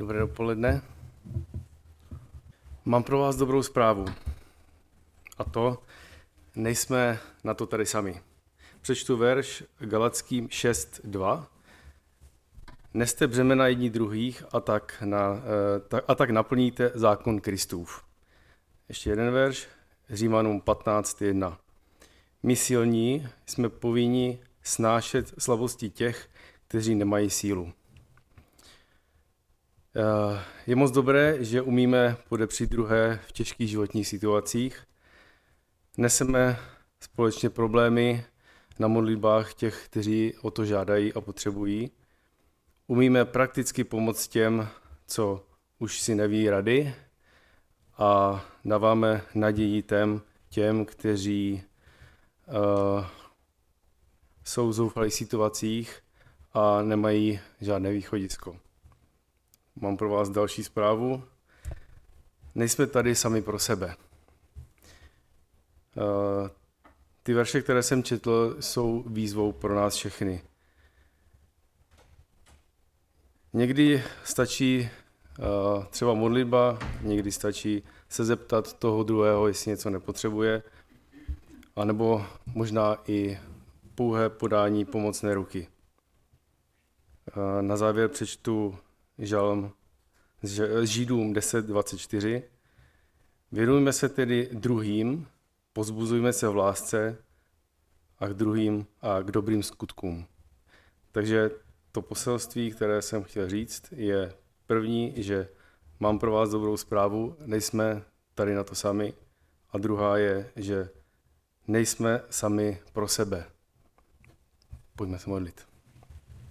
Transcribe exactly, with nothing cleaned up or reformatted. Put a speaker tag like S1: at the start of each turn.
S1: Dobré dopoledne. Mám pro vás dobrou zprávu. A to, nejsme na to tady sami. Přečtu verš Galackým šest dva. Neste břemena jedni druhých a tak, na, a tak naplníte zákon Kristův. Ještě jeden verš, Římanům patnáct jedna. My silní jsme povinni snášet slabosti těch, kteří nemají sílu. Je moc dobré, že umíme podepřít druhé v těžkých životních situacích. Neseme společně problémy na modlitbách těch, kteří o to žádají a potřebují. Umíme prakticky pomoct těm, co už si neví rady, a dáváme naději těm, těm kteří uh, jsou v zoufalých situacích a nemají žádné východisko. Mám pro vás další zprávu. Nejsme tady sami pro sebe. Uh, ty verše, které jsem četl, jsou výzvou pro nás všechny. Někdy stačí uh, třeba modlitba, někdy stačí se zeptat toho druhého, jestli něco nepotřebuje, anebo možná i pouhé podání pomocné ruky. Uh, na závěr přečtu žalm z Židům deset dvacet čtyři. Věnujme se tedy druhým, povzbuzujme se v lásce a k druhým a k dobrým skutkům. Takže to poselství, které jsem chtěl říct, je první, že mám pro vás dobrou zprávu, nejsme tady na to sami. A druhá je, že nejsme sami pro sebe. Pojďme se modlit.